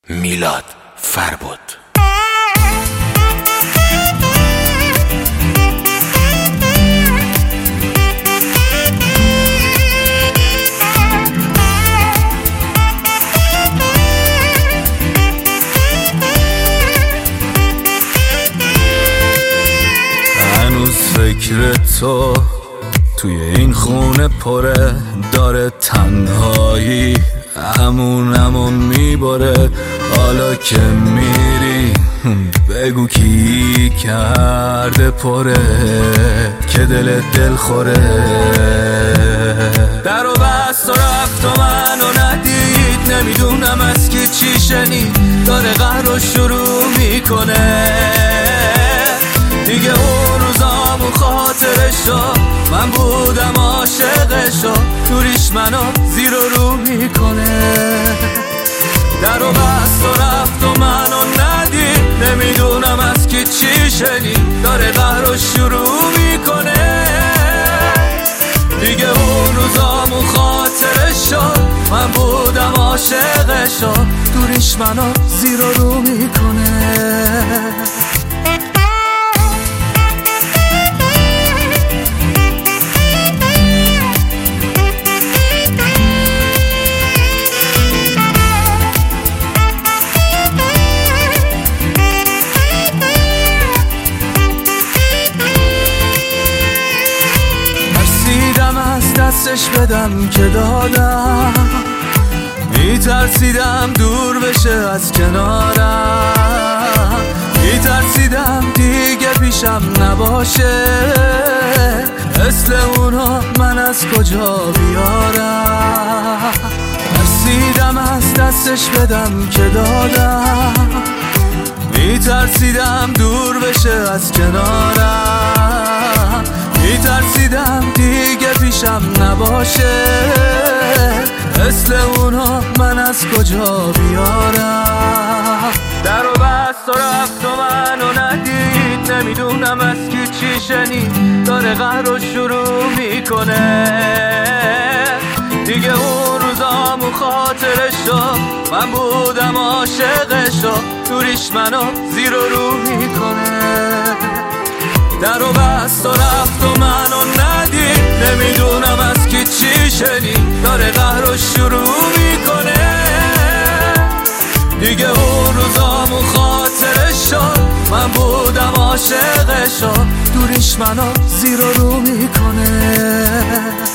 میلاد فربود. هنوز فکر تو توی این خونه پره، داره تنهایی همون میباره. حالا که میری بگو کی کرده پره که دل خوره. در و بست و رفت و منو ندید، نمیدونم از کی چی شنید، داره قهر رو شروع میکنه دیگه. اون روزامون خاطرشو، من بودم عاشقشو، دوریش منو زیر و رو میکنه. در و بست و رفت و منو ندید، نمیدونم از کی چی شنید، داره قهر رو شروع میکنه دیگه. اون روزامون خاطرشو، من بودم عاشقشو، دوریش منو زیر و رو میکنه. دستش بدم که دادم، میترسیدم دور بشه از کنارم، میترسیدم دیگه پیشم نباشه، مثل اونا من از کجا بیارم. ترسیدم از دستش بدم که دادم، میترسیدم دور بشه از کنارم، میترسیدم دیگه پیشم نباشه، مثل اونا من از کجا بیارم. در و بست و رفت و منو ندید، نمیدونم از کی چی شنید، داره قهر رو شروع میکنه دیگه. اون روزامون خاطرشو، من بودم عاشقشو، دوریش منو زیر و رو میکنه. در و بست و رفت و منو ندید، نمیدونم از کی چی شنید، داره قهر رو شروع میکنه دیگه. اون روزامون خاطرشو، من بودم عاشقشو، دوریش منو زیر و رو میکنه.